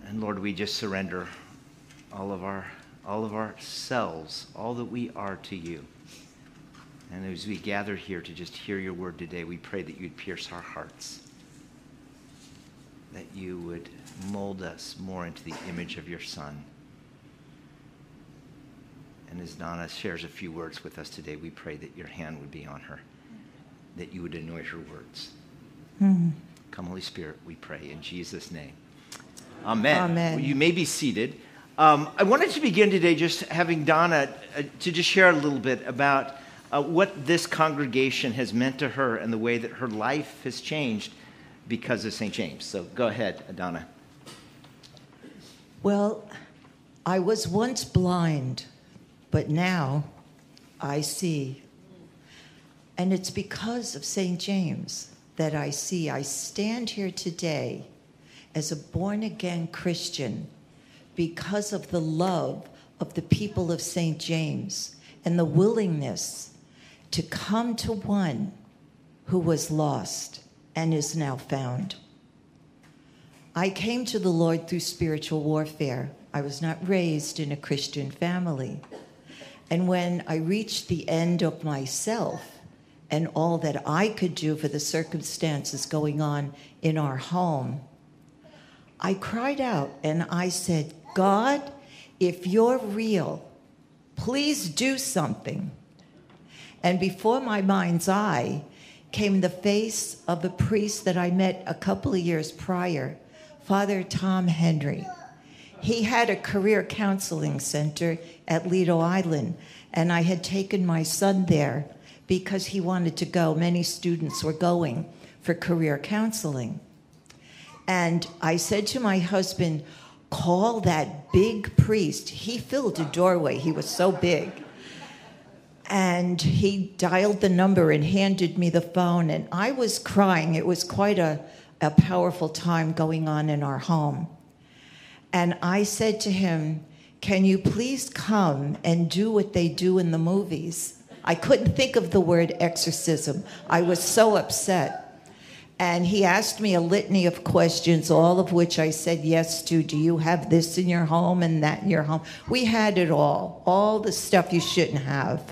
And Lord, we just surrender all of ourselves, all that we are to you. And as we gather here to just hear your word today, we pray that you'd pierce our hearts, that you would mold us more into the image of your Son. And as Donna shares a few words with us today, we pray that your hand would be on her, that you would anoint her words. Come, Holy Spirit, we pray in Jesus' name. Amen. Amen. Well, you may be seated. I wanted to begin today just having Donna to just share a little bit about what this congregation has meant to her and the way that her life has changed because of St. James. So go ahead, Donna. Well, I was once blind, but now I see. And it's because of St. James that I see. I stand here today as a born-again Christian because of the love of the people of St. James and the willingness to come to one who was lost and is now found. I came to the Lord through spiritual warfare. I was not raised in a Christian family. And when I reached the end of myself and all that I could do for the circumstances going on in our home, I cried out and I said, God, if you're real, please do something. And before my mind's eye came the face of a priest that I met a couple of years prior, Father Tom Henry. He had a career counseling center at Lido Island, and I had taken my son there because he wanted to go. Many students were going for career counseling. And I said to my husband, call that big priest. He filled a doorway. He was so big. And he dialed the number and handed me the phone, and I was crying. It was quite a powerful time going on in our home. And I said to him, can you please come and do what they do in the movies? I couldn't think of the word exorcism. I was so upset. And he asked me a litany of questions, all of which I said yes to. Do you have this in your home and that in your home? We had it all the stuff you shouldn't have.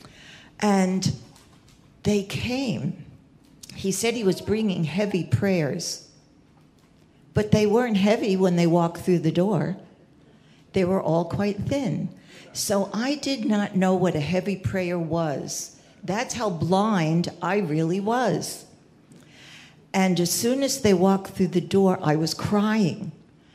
And they came. He said he was bringing heavy prayers, but they weren't heavy when they walked through the door. They were all quite thin. So I did not know what a heavy prayer was. That's how blind I really was. And as soon as they walked through the door, I was crying.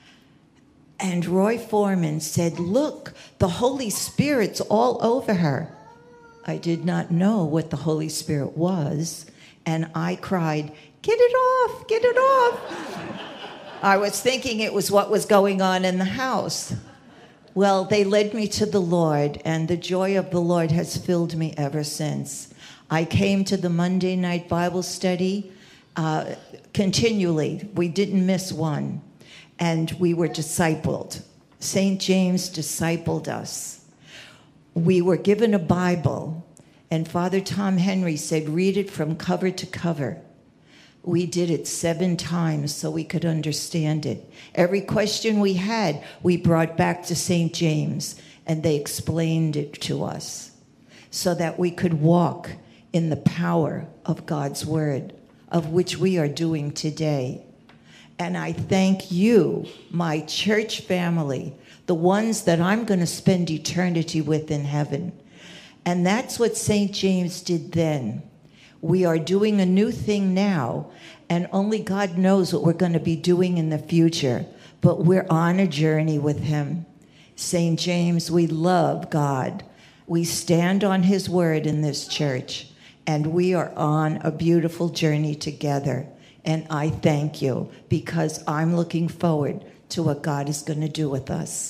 And Roy Foreman said, look, the Holy Spirit's all over her. I did not know what the Holy Spirit was, and I cried, get it off, get it off. I was thinking it was what was going on in the house. Well, they led me to the Lord, and the joy of the Lord has filled me ever since. I came to the Monday night Bible study continually. We didn't miss one, and we were discipled. St. James discipled us. We were given a Bible, and Father Tom Henry said, read it from cover to cover. We did it 7 times so we could understand it. Every question we had, we brought back to St. James, and they explained it to us so that we could walk in the power of God's word, of which we are doing today. And I thank you, my church family, the ones that I'm going to spend eternity with in heaven. And that's what St. James did then. We are doing a new thing now, and only God knows what we're going to be doing in the future. But we're on a journey with him. St. James, we love God. We stand on his word in this church, and we are on a beautiful journey together. And I thank you, because I'm looking forward to what God is going to do with us.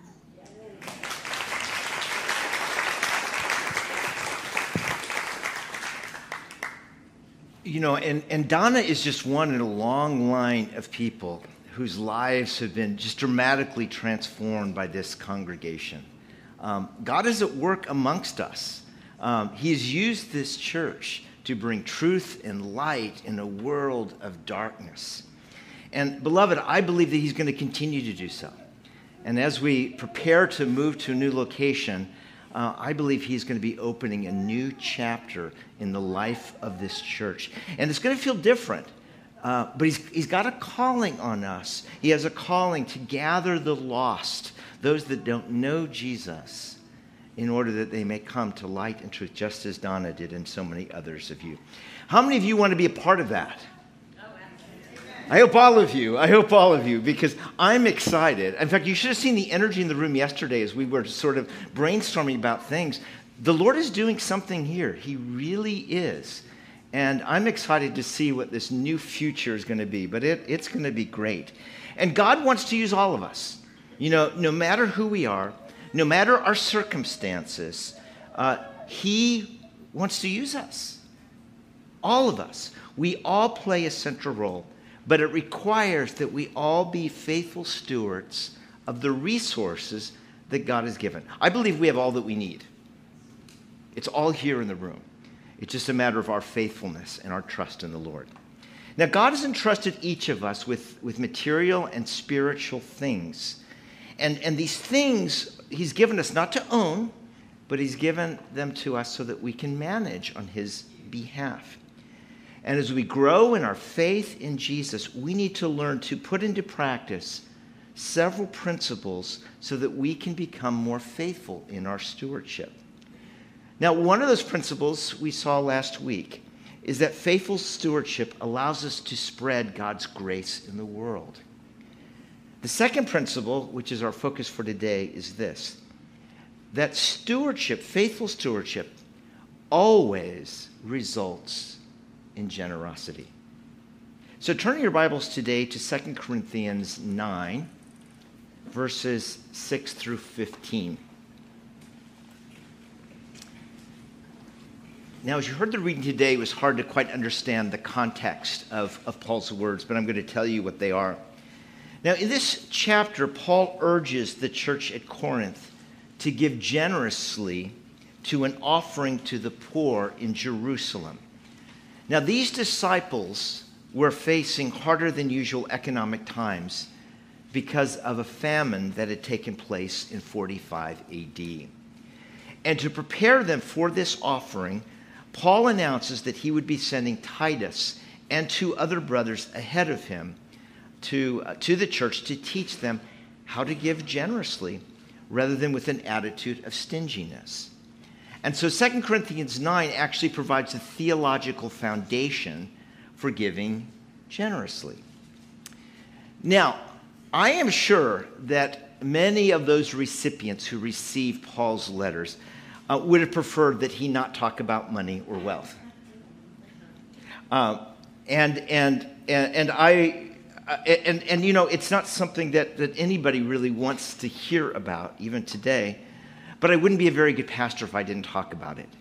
You know, and Donna is just one in a long line of people whose lives have been just dramatically transformed by this congregation. God is at work amongst us. He has used this church to bring truth and light in a world of darkness. And beloved, I believe that he's going to continue to do so. And as we prepare to move to a new location, I believe he's going to be opening a new chapter in the life of this church. And it's going to feel different. But he's got a calling on us. He has a calling to gather the lost, those that don't know Jesus, in order that they may come to light and truth, just as Donna did and so many others of you. How many of you want to be a part of that? I hope all of you, because I'm excited. In fact, you should have seen the energy in the room yesterday as we were sort of brainstorming about things. The Lord is doing something here. He really is. And I'm excited to see what this new future is going to be, but it's going to be great. And God wants to use all of us. You know, no matter who we are, no matter our circumstances, he wants to use us. All of us. We all play a central role. But it requires that we all be faithful stewards of the resources that God has given. I believe we have all that we need. It's all here in the room. It's just a matter of our faithfulness and our trust in the Lord. Now, God has entrusted each of us with material and spiritual things. And these things he's given us not to own, but he's given them to us so that we can manage on his behalf. And as we grow in our faith in Jesus, we need to learn to put into practice several principles so that we can become more faithful in our stewardship. Now, one of those principles we saw last week is that faithful stewardship allows us to spread God's grace in the world. The second principle, which is our focus for today, is this: that stewardship, faithful stewardship, always results in generosity. So turn your Bibles today to 2 Corinthians 9, verses 6 through 15. Now, as you heard the reading today, it was hard to quite understand the context of Paul's words, but I'm going to tell you what they are. Now, in this chapter, Paul urges the church at Corinth to give generously to an offering to the poor in Jerusalem. Now, these disciples were facing harder than usual economic times because of a famine that had taken place in 45 AD. And to prepare them for this offering, Paul announces that he would be sending Titus and 2 other brothers ahead of him to the church to teach them how to give generously rather than with an attitude of stinginess. And so 2 Corinthians 9 actually provides a theological foundation for giving generously. Now, I am sure that many of those recipients who received Paul's letters would have preferred that he not talk about money or wealth. And you know, it's not something that anybody really wants to hear about, even today. But I wouldn't be a very good pastor if I didn't talk about it.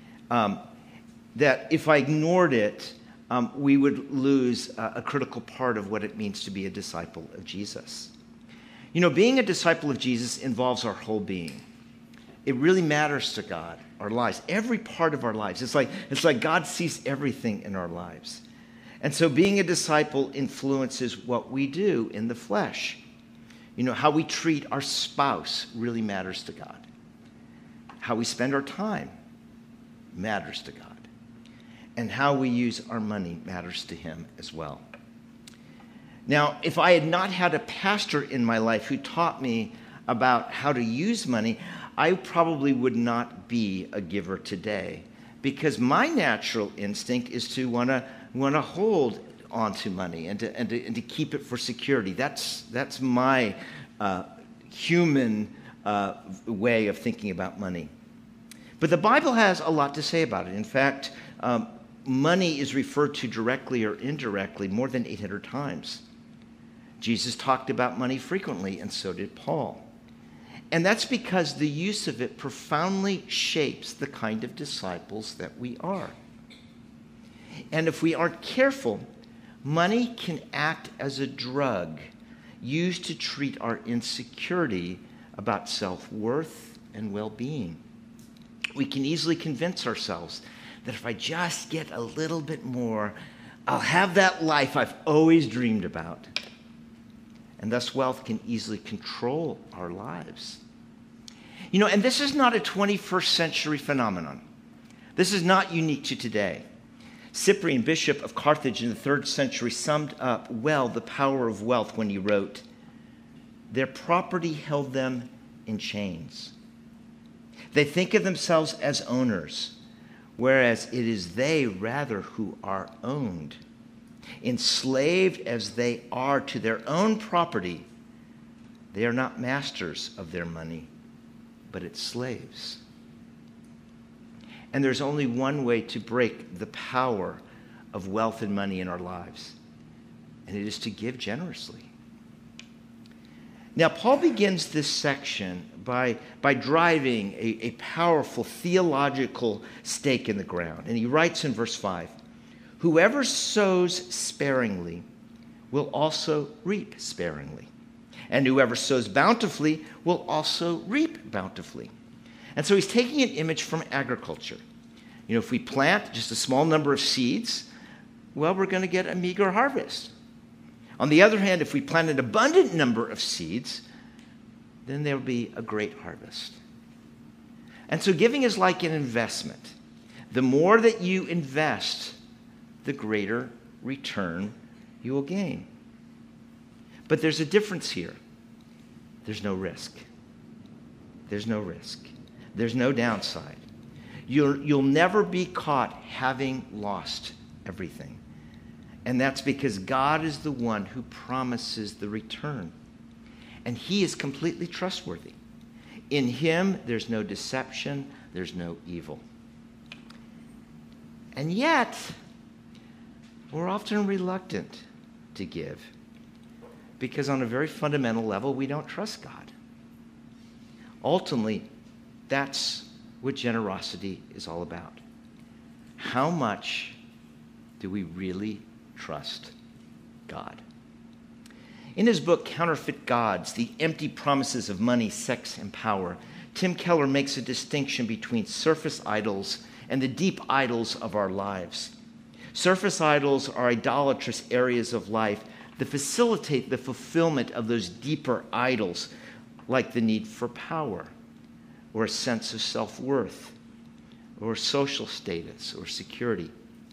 That if I ignored it, we would lose a critical part of what it means to be a disciple of Jesus. You know, being a disciple of Jesus involves our whole being. It really matters to God, our lives, every part of our lives. It's like God sees everything in our lives. And so being a disciple influences what we do in the flesh. You know, how we treat our spouse really matters to God. How we spend our time matters to God. And how we use our money matters to him as well. Now, if I had not had a pastor in my life who taught me about how to use money, I probably would not be a giver today, because my natural instinct is to want to hold onto money and to keep it for security. That's my human way of thinking about money. But the Bible has a lot to say about it. In fact, money is referred to directly or indirectly more than 800 times. Jesus talked about money frequently, and so did Paul. And that's because the use of it profoundly shapes the kind of disciples that we are. And if we aren't careful, money can act as a drug used to treat our insecurity about self-worth and well-being. We can easily convince ourselves that if I just get a little bit more, I'll have that life I've always dreamed about. And thus wealth can easily control our lives. And this is not a 21st century phenomenon. This is not unique to today. Cyprian, bishop of Carthage in the 3rd century, summed up well the power of wealth when he wrote, "Their property held them in chains. They think of themselves as owners, whereas it is they rather who are owned. Enslaved as they are to their own property, they are not masters of their money, but its slaves." And there's only one way to break the power of wealth and money in our lives, and it is to give generously. Now, Paul begins this section by driving a powerful theological stake in the ground. And he writes in verse 5, "Whoever sows sparingly will also reap sparingly. And whoever sows bountifully will also reap bountifully." And so he's taking an image from agriculture. If we plant just a small number of seeds, well, we're going to get a meager harvest. On the other hand, if we plant an abundant number of seeds, then there will be a great harvest. And so giving is like an investment. The more that you invest, the greater return you will gain. But there's a difference here. There's no risk. There's no risk. There's no downside. You'll never be caught having lost everything. And that's because God is the one who promises the return. And he is completely trustworthy. In him, there's no deception, there's no evil. And yet, we're often reluctant to give because on a very fundamental level, we don't trust God. Ultimately, that's what generosity is all about. How much do we really trust God? In his book, Counterfeit Gods, The Empty Promises of Money, Sex, and Power, Tim Keller makes a distinction between surface idols and the deep idols of our lives. Surface idols are idolatrous areas of life that facilitate the fulfillment of those deeper idols, like the need for power, or a sense of self-worth, or social status, or security.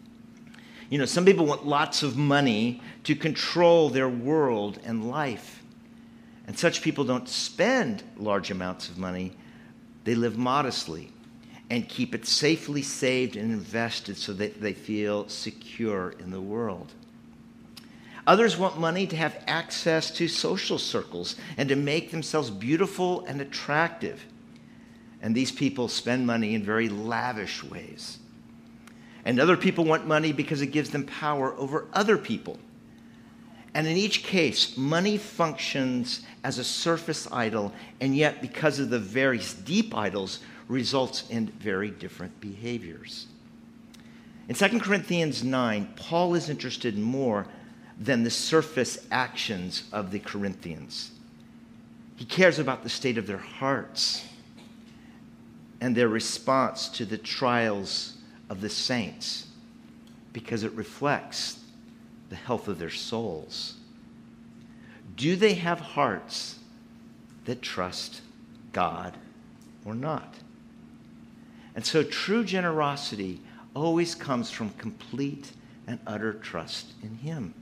Some people want lots of money to control their world and life. And such people don't spend large amounts of money. They live modestly and keep it safely saved and invested so that they feel secure in the world. Others want money to have access to social circles and to make themselves beautiful and attractive. And these people spend money in very lavish ways. And other people want money because it gives them power over other people. And in each case, money functions as a surface idol, and yet because of the various deep idols, results in very different behaviors. In 2 Corinthians 9, Paul is interested in more than the surface actions of the Corinthians. He cares about the state of their hearts and their response to the trials of the saints, because it reflects the health of their souls. Do they have hearts that trust God or not? And so true generosity always comes from complete and utter trust in him.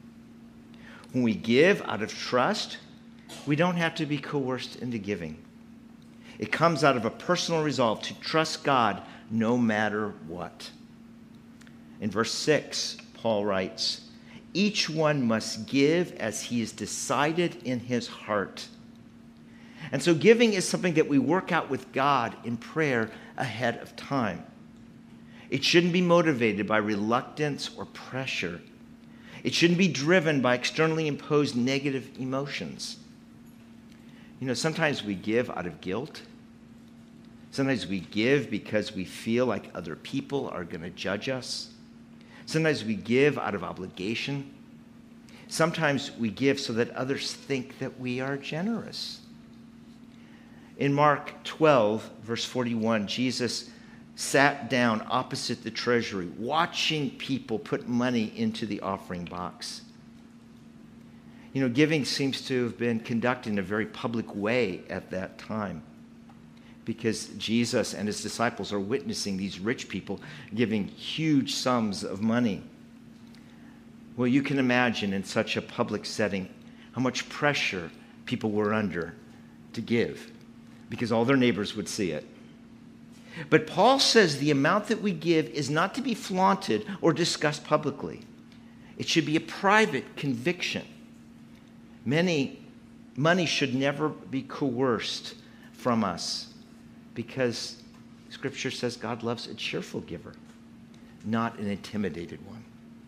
When we give out of trust, we don't have to be coerced into giving. It comes out of a personal resolve to trust God no matter what. In verse 6, Paul writes, "Each one must give as he has decided in his heart." And so giving is something that we work out with God in prayer ahead of time. It shouldn't be motivated by reluctance or pressure. It shouldn't be driven by externally imposed negative emotions. Sometimes we give out of guilt. Sometimes we give because we feel like other people are going to judge us. Sometimes we give out of obligation. Sometimes we give so that others think that we are generous. In Mark 12, verse 41, Jesus sat down opposite the treasury, watching people put money into the offering box. You know, giving seems to have been conducted in a very public way at that time, because Jesus and his disciples are witnessing these rich people giving huge sums of money. Well, you can imagine in such a public setting how much pressure people were under to give, because all their neighbors would see it. But Paul says the amount that we give is not to be flaunted or discussed publicly. It should be a private conviction. Money should never be coerced from us, because Scripture says God loves a cheerful giver, not an intimidated one.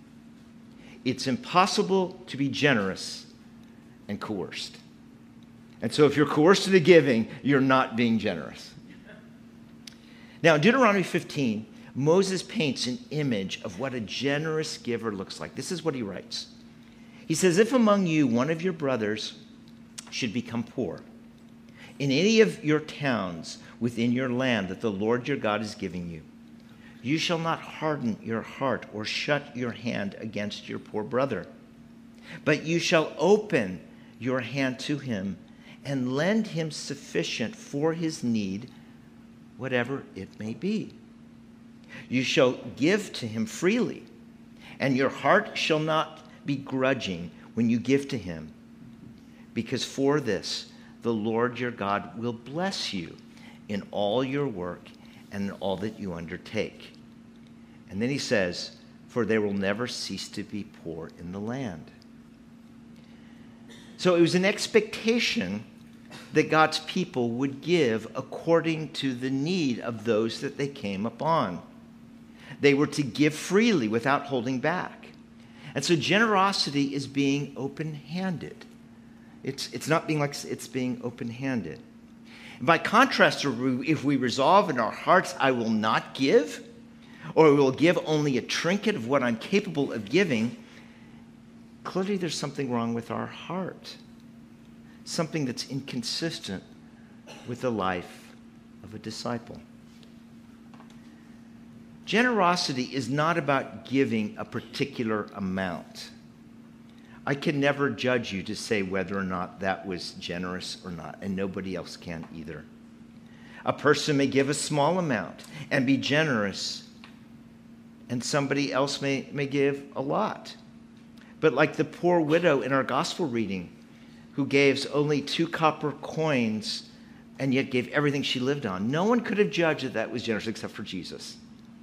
It's impossible to be generous and coerced. And so if you're coerced into giving, you're not being generous. Now, in Deuteronomy 15, Moses paints an image of what a generous giver looks like. This is what he writes. He says, if among you one of your brothers should become poor, in any of your towns within your land that the Lord your God is giving you, you shall not harden your heart or shut your hand against your poor brother, but you shall open your hand to him and lend him sufficient for his need, whatever it may be. You shall give to him freely, and your heart shall not be grudging when you give to him, because for this the Lord your God will bless you in all your work and in all that you undertake. And then he says, for there will never cease to be poor in the land. So it was an expectation that God's people would give according to the need of those that they came upon. They were to give freely without holding back. And so generosity is being open-handed. It's not being like it's being open-handed. And by contrast, if we resolve in our hearts, I will not give, or we will give only a trinket of what I'm capable of giving, clearly there's something wrong with our heart. Something that's inconsistent with the life of a disciple. Generosity is not about giving a particular amount. I can never judge you to say whether or not that was generous or not, and nobody else can either. A person may give a small amount and be generous, and somebody else may give a lot. But like the poor widow in our gospel reading, who gave only 2 copper coins and yet gave everything she lived on, no one could have judged that was generous except for Jesus.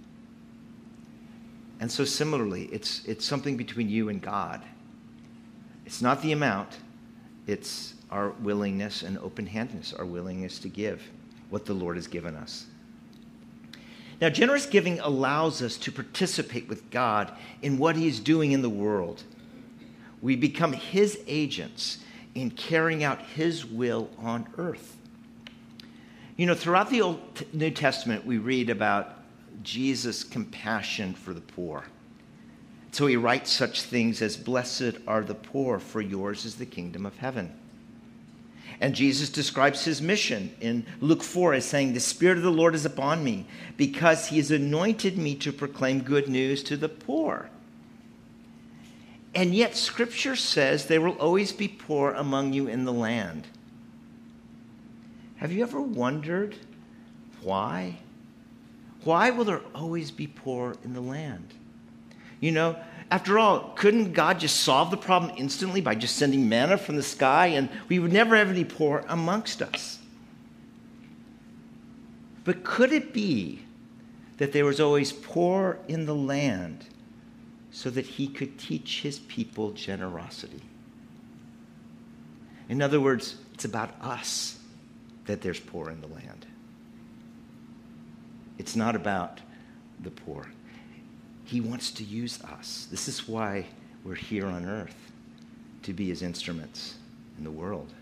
And so similarly, it's something between you and God. It's not the amount, it's our willingness and open-handedness, our willingness to give what the Lord has given us. Now, generous giving allows us to participate with God in what he is doing in the world. We become his agents in carrying out his will on earth. You know, throughout the New Testament, we read about Jesus' compassion for the poor. So he writes such things as, blessed are the poor, for yours is the kingdom of heaven. And Jesus describes his mission in Luke 4 as saying, the Spirit of the Lord is upon me, because he has anointed me to proclaim good news to the poor. And yet Scripture says there will always be poor among you in the land. Have you ever wondered why? Why will there always be poor in the land? You know, after all, couldn't God just solve the problem instantly by just sending manna from the sky, and we would never have any poor amongst us? But could it be that there was always poor in the land so that he could teach his people generosity? In other words, it's about us that there's poor in the land. It's not about the poor. He wants to use us. This is why we're here on earth, to be his instruments in the world.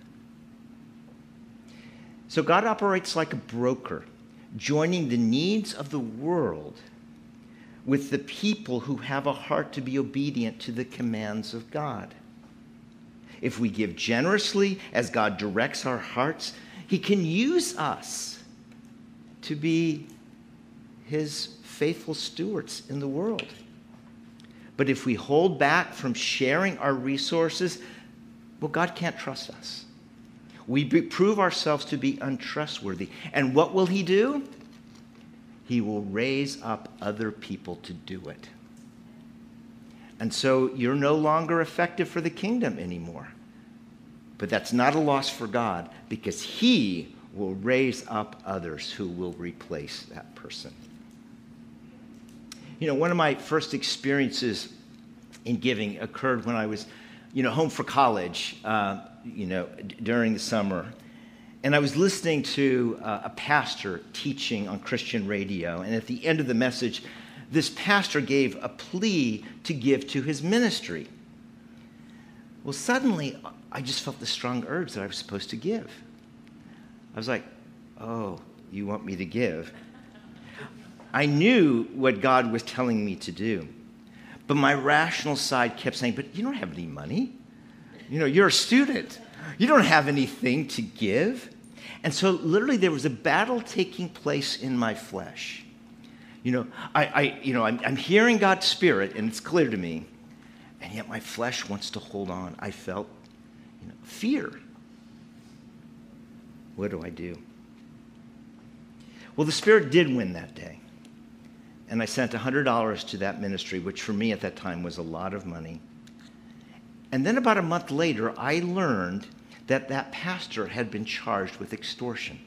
So God operates like a broker, joining the needs of the world with the people who have a heart to be obedient to the commands of God. If we give generously as God directs our hearts, he can use us to be his faithful stewards in the world. But if we hold back from sharing our resources, Well, God can't trust us. We prove ourselves to be untrustworthy. And what will he do? He will raise up other people to do it. And so you're no longer effective for the kingdom anymore. But that's not a loss for God, because he will raise up others who will replace that person. You know, one of my first experiences in giving occurred when I was, home for college, during the summer. And I was listening to a pastor teaching on Christian radio. And at the end of the message, this pastor gave a plea to give to his ministry. Well, suddenly, I just felt the strong urge that I was supposed to give. I was like, oh, you want me to give? I knew what God was telling me to do. But my rational side kept saying, but you don't have any money. You're a student. You don't have anything to give. And so literally there was a battle taking place in my flesh. I'm hearing God's Spirit, and it's clear to me, and yet my flesh wants to hold on. I felt, fear. What do I do? Well, the Spirit did win that day. And I sent $100 to that ministry, which for me at that time was a lot of money. And then about a month later, I learned that that pastor had been charged with extortion.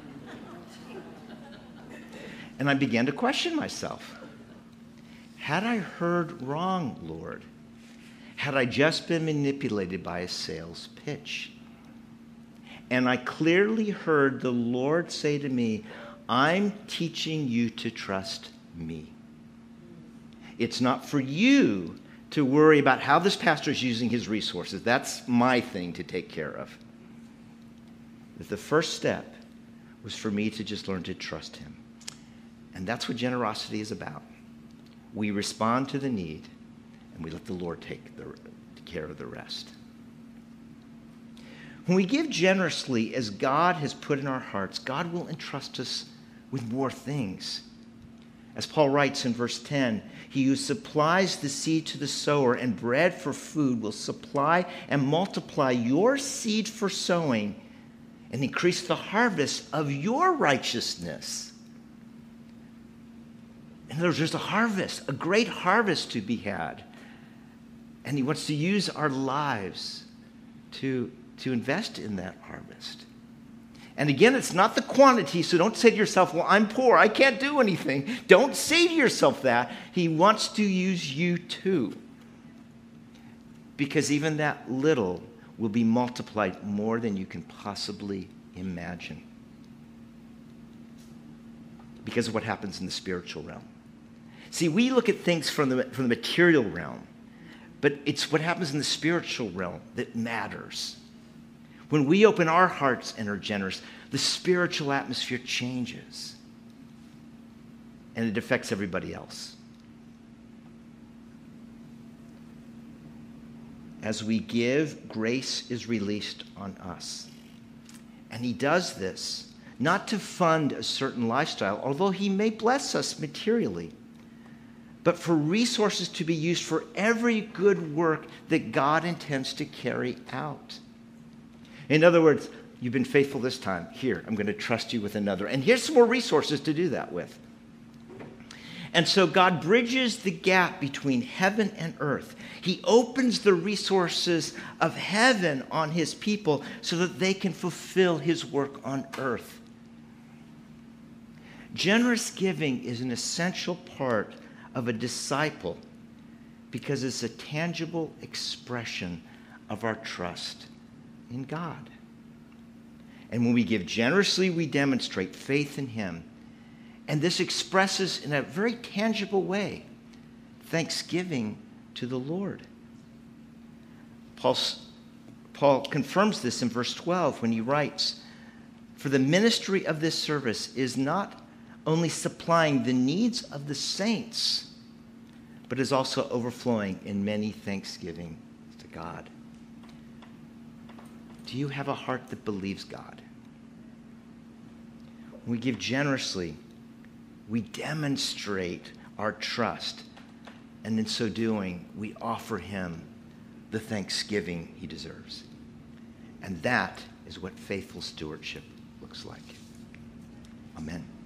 And I began to question myself. Had I heard wrong, Lord? Had I just been manipulated by a sales pitch? And I clearly heard the Lord say to me, I'm teaching you to trust me. It's not for you to worry about how this pastor is using his resources. That's my thing to take care of. But the first step was for me to just learn to trust him. And that's what generosity is about. We respond to the need, and we let the Lord take care of the rest. When we give generously as God has put in our hearts, God will entrust us with more things. As Paul writes in verse 10, he who supplies the seed to the sower and bread for food will supply and multiply your seed for sowing and increase the harvest of your righteousness. And there's a harvest, a great harvest to be had. And he wants to use our lives to invest in that harvest. And again, it's not the quantity, so don't say to yourself, well, I'm poor, I can't do anything. Don't say to yourself that. He wants to use you too. Because even that little will be multiplied more than you can possibly imagine. Because of what happens in the spiritual realm. See, we look at things from the material realm, but it's what happens in the spiritual realm that matters. When we open our hearts and are generous, the spiritual atmosphere changes. And it affects everybody else. As we give, grace is released on us. And he does this not to fund a certain lifestyle, although he may bless us materially, but for resources to be used for every good work that God intends to carry out. In other words, you've been faithful this time. Here, I'm going to trust you with another. And here's some more resources to do that with. And so God bridges the gap between heaven and earth. He opens the resources of heaven on his people so that they can fulfill his work on earth. Generous giving is an essential part of a disciple because it's a tangible expression of our trust in God. And when we give generously, we demonstrate faith in him. And this expresses in a very tangible way thanksgiving to the Lord. Paul confirms this in verse 12 when he writes, "For the ministry of this service is not only supplying the needs of the saints, but is also overflowing in many thanksgivings to God." Do you have a heart that believes God? When we give generously, we demonstrate our trust, and in so doing, we offer him the thanksgiving he deserves. And that is what faithful stewardship looks like. Amen.